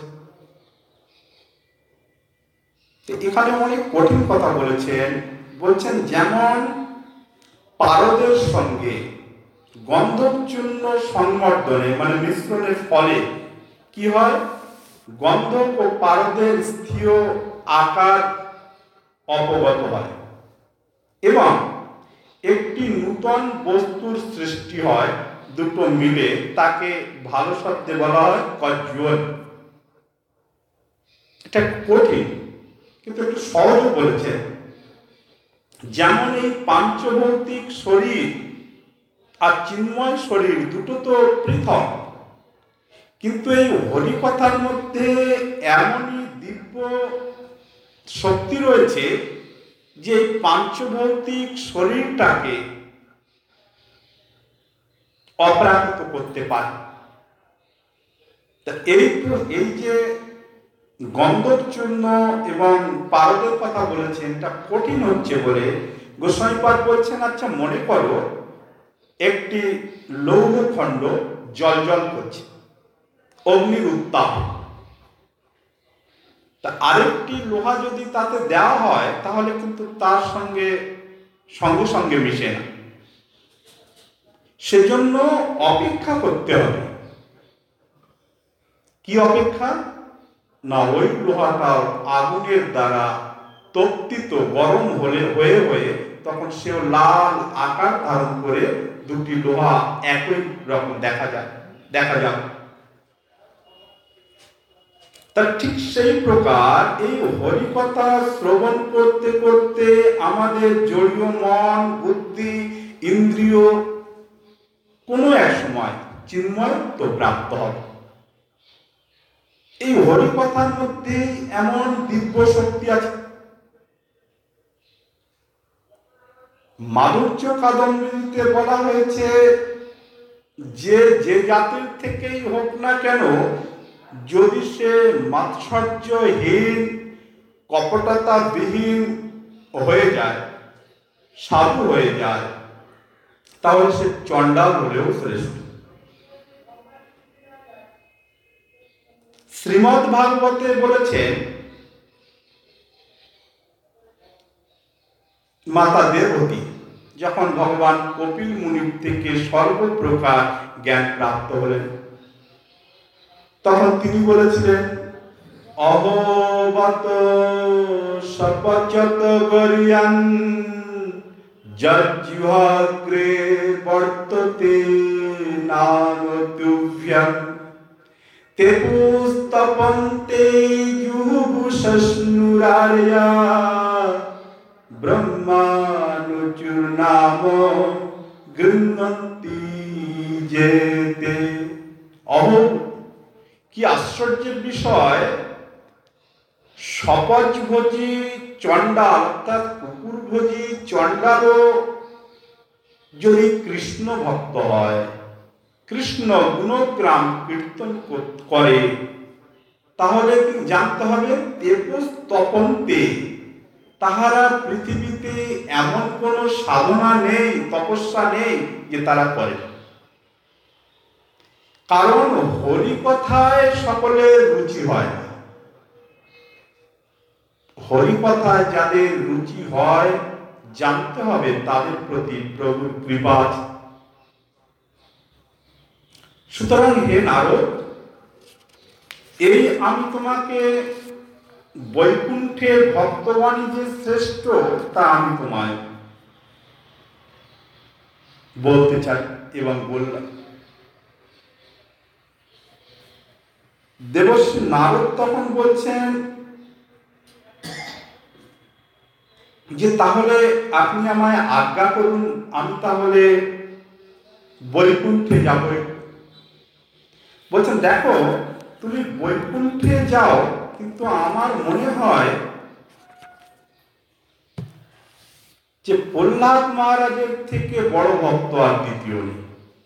এখানে অনেক কঠিন কথা বলেছেন। বলছেন যেমন পারদের সঙ্গে গন্ধকচূর্ণ সংমর্দনে মানে মিশ্রণের ফলে কি হয়, গন্ধক ও পারদের স্থির আকার অপগত হয় এবং একটি নূতন বস্তুর সৃষ্টি হয়। দুটো মিলে তাকে ভালো শব্দে বলা হয় কজ্জল। এটা কঠিন কিন্তু একটু সহজ বলেছে। যেমন এই পাঞ্চভৌতিক শরীর আর চিন্ময় শরীর দুটো তো পৃথক, কিন্তু এই হরিকথার মধ্যে এমনই দিব্য শক্তি রয়েছে যে পাঞ্চভৌতিক শরীরটাকে অপ্রাকৃত করতে পারে। এই যে গন্ধকচূর্ণ এবং পারদের কথা বলেছেন, এটা কঠিন হচ্ছে বলে গোস্বামীপাদ বলছেন, আচ্ছা মনে করো একটি লৌহখণ্ড জল জল করছে অগ্নির উত্তাপ, তা আরেকটি লোহা যদি তাতে দেওয়া হয় তাহলে কিন্তু তার সঙ্গে সঙ্গে সঙ্গে মিশে না। সেজন্য অপেক্ষা করতে হবে। কি অপেক্ষা? না ওই লোহাটা আগুনের দ্বারা তপ্তিত গরম হয়ে হয়ে তখন সেও লাল আকার ধারণ করে দুটি লোহা একই রকম দেখা যায়। তার ঠিক সেই প্রকার এই হরিকথা শ্রবণ করতে করতে আমাদের জড়ীয় মন, বুদ্ধি, ইন্দ্রিয় কোনো এক সময় চিন্ময়ত্ব প্রাপ্ত হবে। এই হরিকথার মধ্যে এমন দিব্য শক্তি আছে। মাধুর্য কাদম্বরীতে বলা হয়েছে যে জাতির থেকেই হোক না কেন, যদি সে মাৎসর্যহীন, কপটতাবিহীন হয়ে যায়, সাধু হয়ে যায়, তাহলে সে চণ্ডাল হলেও শ্রেষ্ঠ। শ্রীমদ্ ভাগবতে বলেছেন, মাতা দেবতী যখন ভগবান কপিল মুনির থেকে সর্বপ্রকার জ্ঞান প্রাপ্ত হলেন, তখন তিনি বলেছিলেন, অহবত সপচত গরিয়ান জিহ্বাগ্রে বর্ততে নানতুভ্যং তেপুস্তপন্তে জুহুবুষস্নুরার্য়া ব্রহ্মানুচূর্ণাম গৃহন্তি যেতে। কি আশ্চর্যের বিষয়! সপচভোজী চণ্ডাল অর্থাৎ কুকুরভোজী চণ্ডালও যদি কৃষ্ণ ভক্ত হয়, কৃষ্ণ গুণগ্রাম কীর্তন করে, তাহলে জানতে হবে তেপস্তপন্তে, তাহারা পৃথিবীতে এমন কোন সাধনা নেই, তপস্যা নেই যে তারা করে। কারণ হরিকথায় সকলের রুচি হয় না। হরিকথায় যাদের রুচি হয়, জানতে হবে তাদের প্রতি প্রভুর কৃপা আছে। সুতরাং হে নারদ, এই আমি তোমাকে বৈকুণ্ঠের ভক্তবাণী যে শ্রেষ্ঠ, তা আমি তোমায় বলতে চাই এবং বললাম। দেবশ্রী নারদ তখন বলছেন যে তাহলে আপনি আমায় আজ্ঞা করুন, আমি তাহলে বৈকুণ্ঠে যাব। বলছেন, দেখো তুমি বৈকুণ্ঠে যাও, কিন্তু আমার মনে হয় যে প্রহ্লাদ মহারাজের থেকে বড় ভক্ত আর দ্বিতীয় নেই।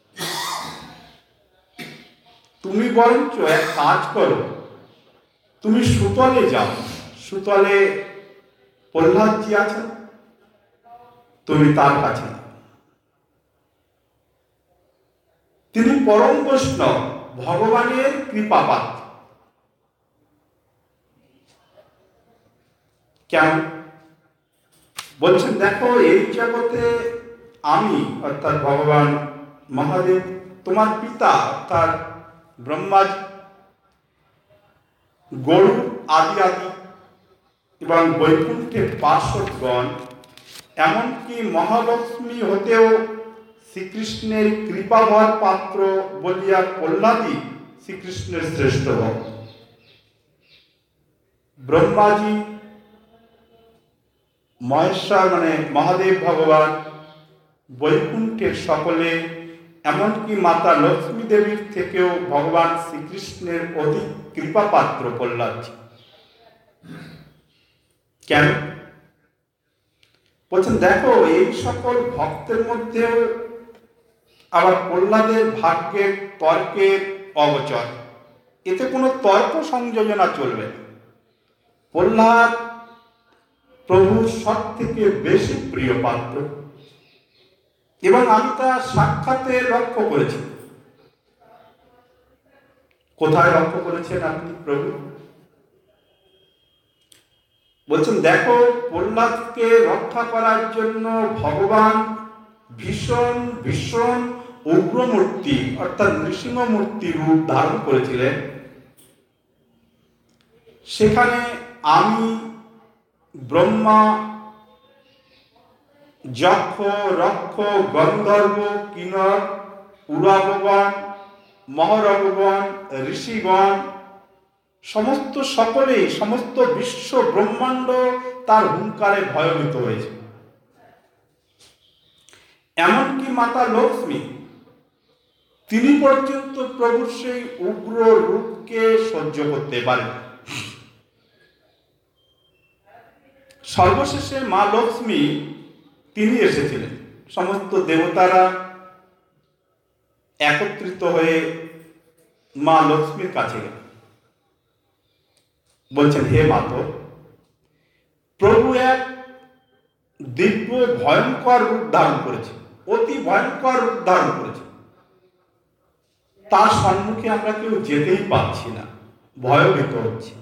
তুমি বরঞ্চ এক কাজ করো, তুমি সুতলে যাও, সুতলে প্রহ্লাদজি আছেন, তুমি তার কাছে। তিনি পরম বৈষ্ণব, ভগবানের কৃপাপাত্র। কেন? বলছেন, দেখো এই জগতে আমি অর্থাৎ ভগবান মহাদেব, তোমার পিতা অর্থাৎ ব্রহ্মাজি, গরু আদি আদি এবং বৈকুণ্ঠের পার্শ্বদগণ, এমনকি মহালক্ষ্মী হতেও শ্রীকৃষ্ণের কৃপাভর পাত্র বলিয়া প্রহ্লাদই শ্রীকৃষ্ণের শ্রেষ্ঠ ভক্ত। ব্রহ্মাজি, মহেশ্বর মানে মহাদেব ভগবান, বৈকুণ্ঠের সকলে, এমনকি মাতা লক্ষ্মী দেবীর থেকেও ভগবান শ্রীকৃষ্ণের অধিক কৃপাপাত্র প্রহ্লাদজি। কেন? বলছেন, দেখো এই সকল ভক্তের মধ্যেও আবার প্রহ্লাদের ভাগ্যের তর্কের অগোচর, এতে কোনো তর্ক সংযোজনা চলবে না। প্রহ্লাদ প্রভুর সব থেকে বেশি প্রিয় পাত্র, এবং আমি তা সাক্ষাতে লক্ষ্য করেছি। কোথায় লক্ষ্য করেছেন আপনি প্রভু? বলছেন দেখো, প্রহ্লাদকে রক্ষা করার জন্য ভগবান ভীষণ ভীষণ উগ্রমূর্তি অর্থাৎ নৃসিংহমূর্তি রূপ ধারণ করেছিলেন। সেখানে আমি, ব্রহ্মা, যক্ষ, রক্ষ, গন্ধর্ব, কিন্নর, উরাবগণ, মহরগণ, ঋষিগণ সকলেই সমস্ত বিশ্ব ব্রহ্মাণ্ড তার হুঙ্কারে ভয়ভীত হয়েছে। এমনকি মাতা লক্ষ্মী, তিনি পর্যন্ত প্রভুর সেই উগ্র রূপকে সহ্য করতে পারেন। সর্বশেষে মা লক্ষ্মী তিনি এসেছিলেন। সমস্ত দেবতারা একত্রিত হয়ে মা লক্ষ্মীর কাছে গেলেন, বলছেন হে মাতো, প্রভু এক দিব্য ভয়ঙ্কর রূপ ধারণ করেছে, অতি ভয়ঙ্কর রূপ ধারণ করেছে। তার সম্মুখে আমরা কেউ যেতেই পারছি না, ভয়ভীত হচ্ছি।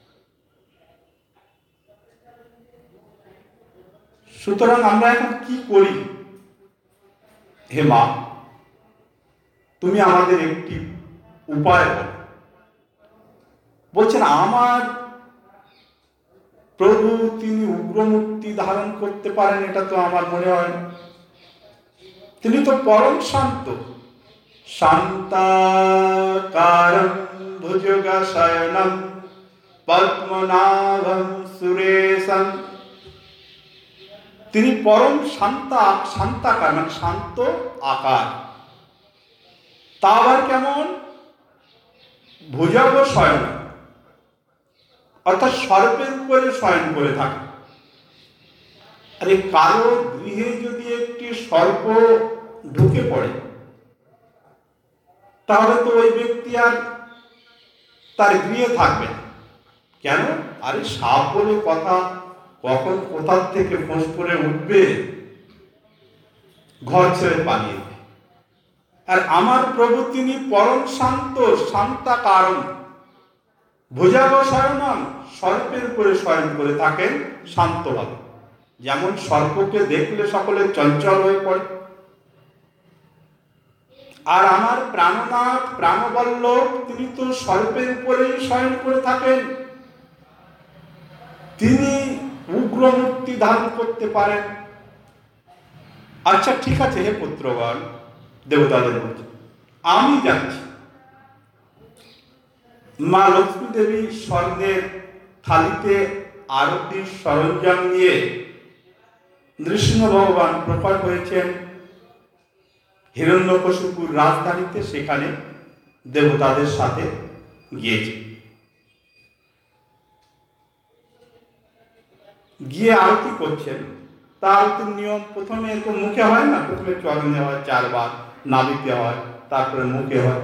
সুতরাং আমরা এখন কি করি? হে মা, তুমি আমাদের একটি উপায় বলো। বলছেন আমার প্রভু তিনি উগ্রমূর্তি ধারণ করতে পারেন এটা তো আমার মনে হয় না। তিনি তো পরম শান্ত, শান্তাকারং ভুজগশয়নম পদ্মনাভম সুরেশম। তিনি পরম শান্তাকার, মানে শান্ত আকার। তা আবার কেমন? ভুজগ শয়ন, অর্থাৎ সর্পের উপরে শয়ন করে থাকে। আরে কারো গৃহে যদি একটি সর্প ঢুকে পড়ে, তাহলে তো ওই ব্যক্তি আর তার গৃহে থাকবে না। কেন? আরে সাপ বলে কথা, কখন কোথার থেকে ফোঁস করে উঠবে, ঘর ছেড়ে পালিয়ে। আর আমার প্রভু তিনি পরম শান্ত, শান্তাকারণ, ভুজগ শয়নম, সর্পের উপরে শয়ন করে থাকেন শান্তভাবে। যেমন সর্পকে দেখলে সকলে চঞ্চল হয়ে পড়ে, আর আমার প্রাণনাথ, প্রাণবল্লভ, তিনি তো সর্পের উপরেই শয়ন করে থাকেন। তিনি উগ্রমূর্তি ধারণ করতে পারেন। আচ্ছা ঠিক আছে হে পুত্রগণ, দেবতাদের বলছে আমি যাচ্ছি। মা লক্ষ্মী দেবী স্বর্ণের থালিতে আরতির সরঞ্জাম নিয়ে নৃসিংহ ভগবান প্রকট হয়েছেন হিরণ্যকশিপুর রাজধানীতে। সেখানে দেবতাদের সাথে গিয়েছে, গিয়ে আরতি করছেন। তা আরতির নিয়ম প্রথমে তো মুখে হয় না, প্রথমে চরণে হয় 4 বার, নাভিতে হয়, তারপরে মুখে হয়।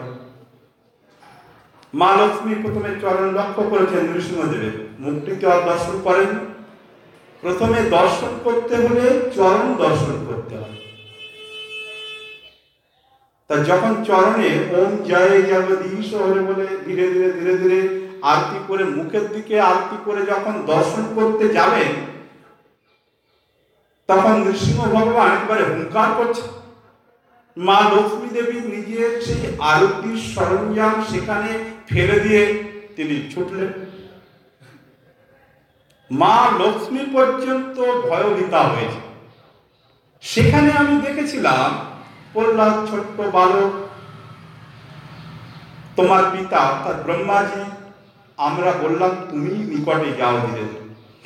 মা লক্ষ্মী প্রথমে চরণ লক্ষ্য করেছেন নৃসিংহদেবের, মুখটিতে আর দর্শন করেন। প্রথমে দর্শন করতে হলে চরণ দর্শন করতে হয়। তা যখন চরণে ওম জয় জগদীশ হরে বলে ধীরে ধীরে ধীরে ধীরে আরতি করে, মুখের দিকে আরতি করে যখন দর্শন করতে যাবেন, তখন নৃসিংহ ভগবান একবারে হুঙ্কার করছে। মা লক্ষ্মী দেবী নিজের সেই আরতির সরঞ্জাম সেখানে ফেলে দিয়ে তিনি ছুটলেন। মা লক্ষ্মী পর্যন্ত ভয়ভীতা হয়েছে। সেখানে আমি দেখেছিলাম প্রহ্লাদ ছোট্ট বালক, তোমার পিতা অর্থাৎ ব্রহ্মাজি, আমরা বললাম তুমি নিকটে যাও ধীরে ধীরে।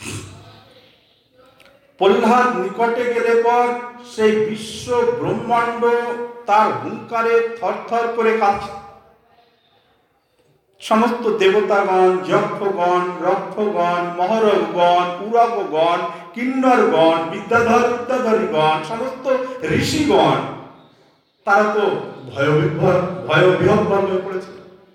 প্রহ্লাদ নিকটে গেলে পর সেই বিশ্ব ব্রহ্মাণ্ড তার হুঙ্কারে থরথর করে কাঁপছে। সমস্ত দেবতাগণ, যক্ষগণ, রক্ষগণ, মহরগণ, উরাবগণ, কিন্নরগণ, বিদ্যাধরীগণ, সমস্ত ঋষিগণ, তারা তো ভয়বিহ্বল হয়ে পড়েছে।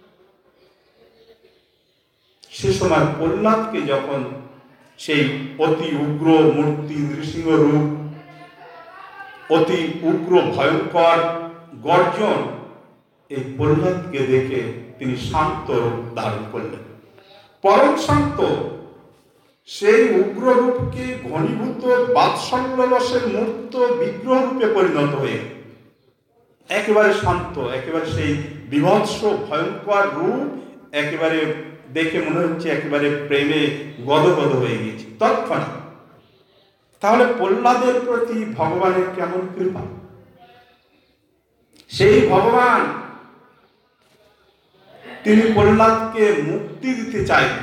সে সময় প্রহ্লাদকে যখন সেই অতি উগ্র মূর্তি নৃসিংহ রূপ, অতি উগ্র ভয়ঙ্কর গর্জন, এই প্রহ্লাদকে দেখে তিনি শান্ত রূপ ধারণ করলেন, পরম শান্ত। সেই উগ্র রূপকে ঘনীভূত বাৎসল্য রসের মূর্ত বিগ্রহ রূপে পরিণত হয়ে একেবারে শান্ত, একেবারে সেই বিভৎস ভয়ঙ্কর রূপ একেবারে দেখে মনে হচ্ছে একেবারে প্রেমে গদগদ হয়ে গেছে তৎক্ষণাৎ। তাহলে প্রহ্লাদের প্রতি ভগবানের কেমন কৃপা! সেই ভগবান তিনি প্রহ্লাদকে মুক্তি দিতে চাইলেন।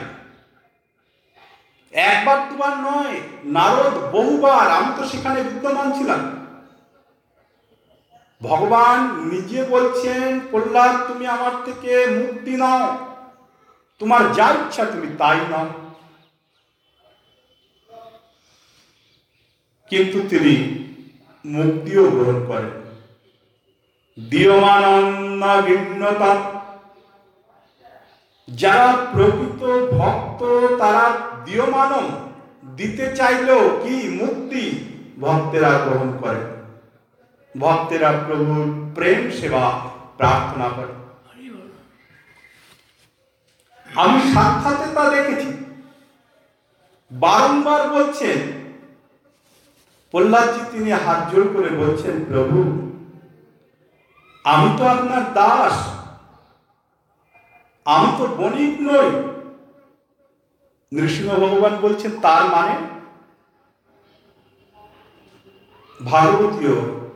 একবার দুবার নয়, নারদ বহুবার, আমি তো সেখানে বিদ্যমান ছিলাম। ভগবান নিজে বলছেন, প্রহ্লাদ তুমি আমার থেকে মুক্তি নাও, তোমার যা ইচ্ছা তুমি তাই নাও। কিন্তু তিনি মুক্তিও গ্রহণ করেন। দীয়মানন্দ গিন্নতা, যারা প্রকৃত ভক্ত তারা দীয়মানম দিতে চাইলেও কি মুক্তি ভক্তেরা গ্রহণ করে, ভক্তেরা প্রভুর প্রেম সেবা প্রার্থনা করে। আমি সাক্ষাতে তা দেখেছি। বারংবার বলছেন প্রহ্লাদজি, তিনি হাত জোড় করে বলছেন, প্রভু আমি তো আপনার দাস, আমি তো বণিক নই। নৃসিংহ ভগবান বলছেন, তার মানে? ভাগবতীয়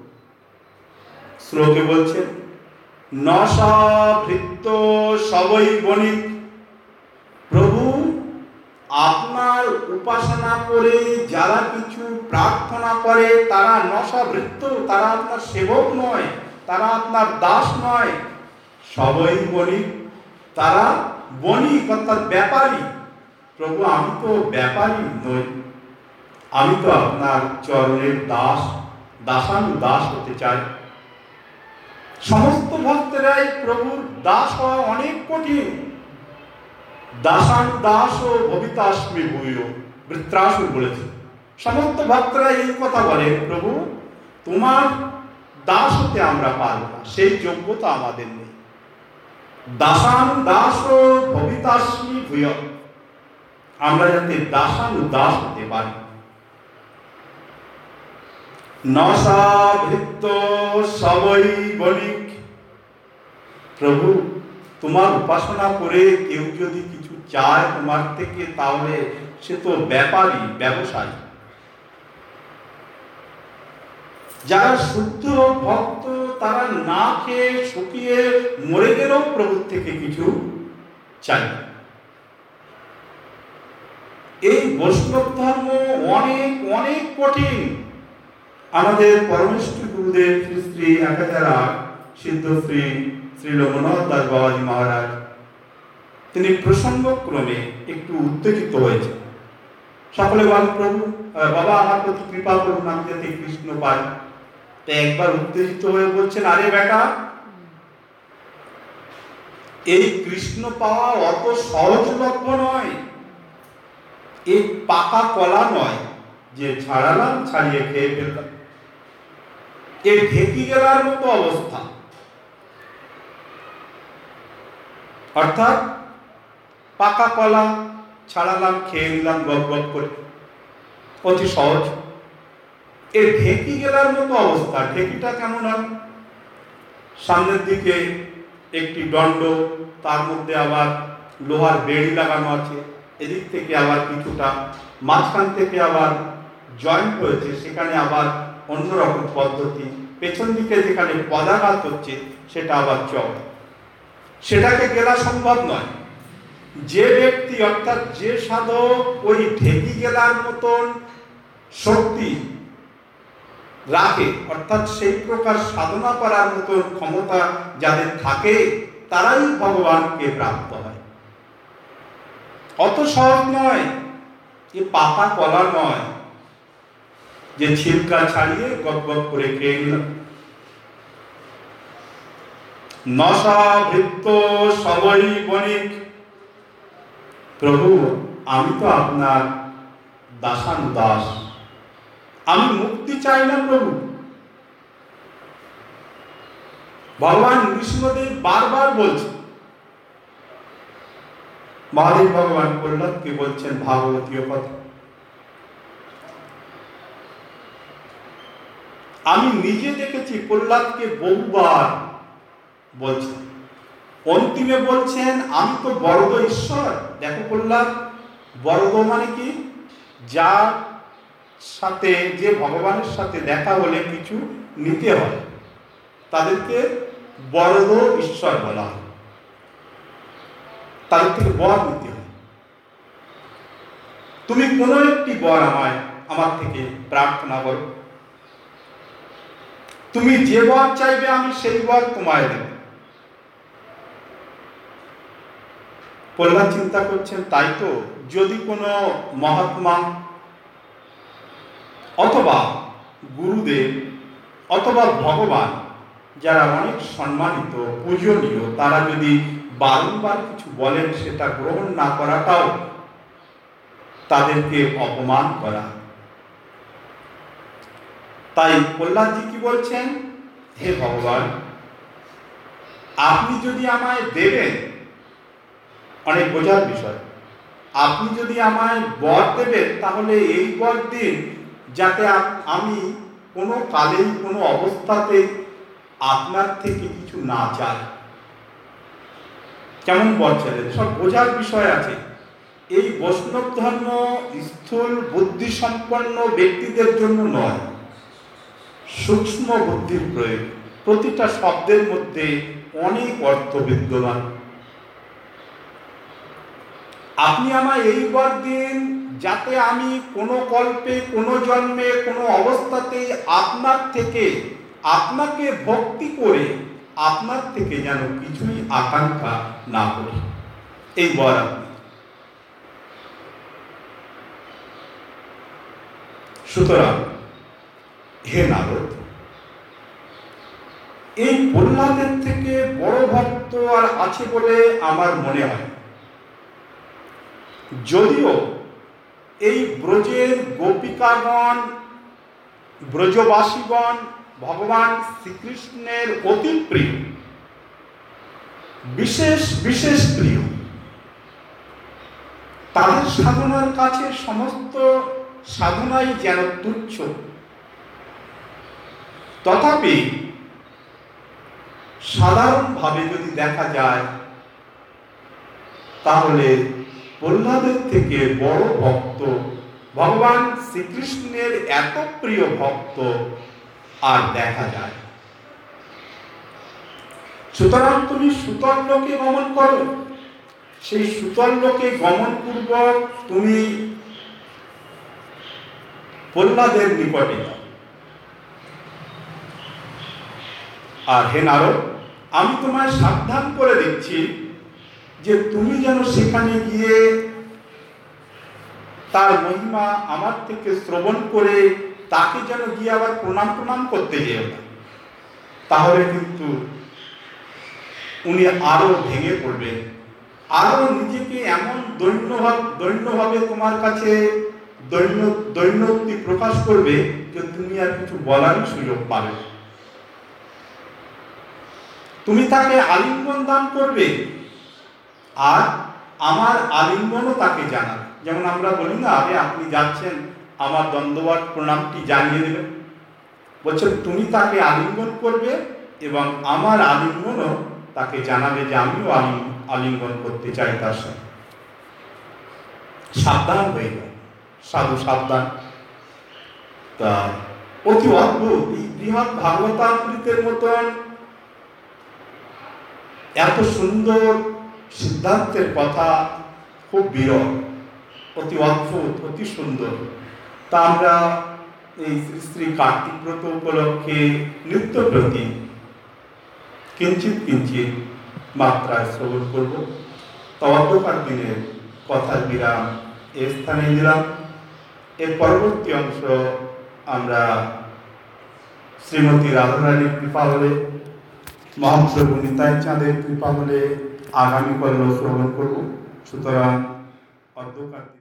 শ্লোকে বলছেন, নশা ভৃত্য সবই বণিক। প্রভু আপনার উপাসনা করে যারা কিছু প্রার্থনা করে তারা নশাবৃত্ত, তারা আপনার সেবক নয়, তারা আপনার দাস নয়, সবই বণিক, তারা বণিক অর্থাৎ ব্যাপারী। প্রভু আমি তো ব্যাপারী নই, আমি তো আপনার চরণের দাস, দাসানুদাস হতে চাই। সমস্ত ভক্তেরাই প্রভুর দাস হওয়া অনেক কঠিন। দাসানুদাস ও ভবিতাস্মি ভূয়, বৃত্রাসুর বলেছে। সমস্ত ভক্তরা এই কথা বলে, প্রভু তোমার দাস হতে আমরা পারব না, সেই যোগ্যতা আমাদের নেই। দাসানুদাস ও ভবিতাস্মি ভূয়, আমরা যাতে দাসানুদাস হতে পারি। নশা ভৃত্য সবই বণিক। প্রভু তোমার উপাসনা করে কেউ যদি কিছু চায় তোমার থেকে, তাহলে সে তো ব্যাপারী, ব্যবসায়ী। যারা শুদ্ধ ভক্ত তারা না খেয়ে শুকিয়ে মরে গেলেও প্রভুর থেকে কিছু চাই। এই বৈষ্ণব ধর্ম অনেক অনেক কঠিন। আমাদের পরমেষ্ঠ গুরুদেব শ্রী শ্রী 1008 সিদ্ধ শ্রী শ্রী লোকনাথ দাস বাবাজি মহারাজ, তিনি প্রসঙ্গক্রমে একটু উত্তেজিত হয়েছে। সকলে বলেন, প্রভু বাবা আমার প্রতি কৃপা করুন, আমি যাতে কৃষ্ণ পাই। তাই একবার উত্তেজিত হয়ে বলছেন, আরে বেটা, এই কৃষ্ণ পাওয়া অত সহজলভ্য নয়। এই পাকা কলা নয় যে ছাড়ালাম, ছাড়িয়ে খেয়ে ফেললাম। এ ঢেকি গেলার মতো অবস্থা। অর্থাৎ পাকা কলা ছাড়ালাম, খেয়ে নিলাম গপ গপ করে, অতি সহজ। এ ঢেকি গেলার মতো অবস্থা। ঢেকিটা কেমন হয়? সামনের দিকে একটি দণ্ড, তার মধ্যে আবার লোহার বেড়ি লাগানো আছে, এদিক থেকে আবার কিছুটা, মাঝখান থেকে আবার জয়েন্ট হয়েছে, সেখানে আবার অন্যরকম পদ্ধতি, পেছন দিকে যেখানে পদাঘাত হচ্ছে সেটা আবার চওড়া। সেটাকে গেলা সম্ভব নয়। যে ব্যক্তি অর্থাৎ যে সাধক ওই ঢেকি গেলার মতন শক্তি রাখে, অর্থাৎ সেই প্রকার সাধনা করার মতন ক্ষমতা যাদের থাকে, তারাই ভগবানকে প্রাপ্ত হয়। অত সহজ নয়। এ পাকা কলা নয় যে ছিলকা ছাড়িয়ে গপ গপ করে খেয়ে নিলাম। নশা ভৃত্য সবই বণিক। প্রভু আমি তো আপনার দাসানুদাস, আমি মুক্তি চাই না প্রভু। ভগবান নৃসিংহদেব বারবার বলছে। মহাদেব ভগবান প্রহ্লাদকে বলছেন ভাগবতীয় কথা, আমি নিজে দেখেছি প্রহ্লাদকে বহুবার বলছেন, অন্তিমে বলছেন আমি তো বরদ ঈশ্বর। দেখো প্রহ্লাদ, বরদ মানে কি? যার সাথে, যে ভগবানের সাথে দেখা হলে কিছু নিতে হয় তাদেরকে বরদ ঈশ্বর বলা হয়, তাদের থেকে বর নিতে হয়। তুমি কোনো একটি বর আমার থেকে প্রার্থনা করো, তুমি যে বর চাইবে আমি সেই বর তোমায় দেব। প্রহ্লাদ চিন্তা করছেন, তাই তো, যদি কোনো মহাত্মা অথবা গুরুদেব অথবা ভগবান, যারা অনেক সম্মানিত পূজনীয়, তারা যদি বারংবার কিছু বলেন, সেটা গ্রহণ না করাটাও তাদেরকে অপমান করা। তাই প্রহ্লাদজি কি বলছেন, হে ভগবান, আপনি যদি আমায় দেবেন, অনেক বোঝার বিষয়, আপনি যদি আমায় বর দেবেন তাহলে এই বর দিন যাতে আমি কোনো কালেই কোনো অবস্থাতে আপনার থেকে কিছু না চাই। কেমন বর চাইলেন? সব বোঝার বিষয় আছে। এই বৈষ্ণব ধর্ম স্থূল বুদ্ধি সম্পন্ন ব্যক্তিদের জন্য নয়, সূক্ষ্ম বুদ্ধির প্রয়োগ। প্রতিটা শব্দের মধ্যে অনেক অর্থ বিদ্যমান। আপনি আমায় এই বর দিন যাতে আমি কোনো কল্পে, কোনো জন্মে, কোনো অবস্থাতেই আপনার থেকে, আপনাকে ভক্তি করে আপনার থেকে যেন কিছুই আকাঙ্ক্ষা না করি, এই বর আপনি। সুতরাং হে নারদ, এই প্রহ্লাদের থেকে বড় ভক্ত আর আছে বলে আমার মনে হয়। যদিও এই ব্রজের গোপিকাগণ, ব্রজবাসীগণ ভগবান শ্রীকৃষ্ণের অতি প্রিয়, বিশেষ বিশেষ প্রিয়, তাদের সাধনার কাছে সমস্ত সাধনাই যেন তুচ্ছ, তথাপি সাধারণভাবে যদি দেখা যায় তাহলে প্রহ্লাদের থেকে বড় ভক্ত, ভগবান শ্রীকৃষ্ণের এত প্রিয় ভক্ত আর দেখা যায়। সুতরাং তুমি সুতল লোকে গমন করো, সেই সুতল লোকে গমন পূর্বক তুমি প্রহ্লাদের নিকটে যাও। আর হে নারদ, আমি তোমায় সাবধান করে দিচ্ছি যে তুমি যেন সেখানে গিয়ে তার মহিমা আমার থেকে শ্রবণ করে তাকে যেন গিয়ে আবার প্রণাম করতে যেও না, তাহলে কিন্তু উনি আরো ভেঙে পড়বেন, আরো নিজেকে এমন দৈন্যভাবে তোমার কাছে দৈন্যক্তি প্রকাশ করবে যে তুমি আর কিছু বলারই সুযোগ পাবে। তুমি তাকে আলিঙ্গন দান করবে আর আমার আলিঙ্গনও তাকে জানাবে। যেমন আমরা বলি না, আরে আপনি যাচ্ছেন, আমার দণ্ডবত প্রণামটি জানিয়ে দেবেন। বলছেন তুমি তাকে আলিঙ্গন করবে এবং আমার আলিঙ্গনও তাকে জানাবে যে আমিও আলিঙ্গন করতে চাই তার সাথে। সাবধান হয়ে যায় সাধু, সাবধান। তা অতি অদ্ভুত, এই বৃহৎ ভাগবতামৃতের মতন এত সুন্দর সিদ্ধান্তের কথা খুব বিরল, অতি অদ্ভুত, অতি সুন্দর। তা আমরা এই শ্রী শ্রী কার্তিক ব্রত উপলক্ষে নিত্য প্রতি কিঞ্চিত কিঞ্চিত মাত্রায় শ্রবণ করব। তদকার দিনের কথার বিরাম এ স্থানে দিলাম। এর পরবর্তী অংশ আমরা শ্রীমতী রাধারানীর কৃপা হলে, মহাপ্রভু নিতাই চাঁদের কৃপা হলে আগামীকাল শ্রবণ করব। সুতরাং অধ্যকার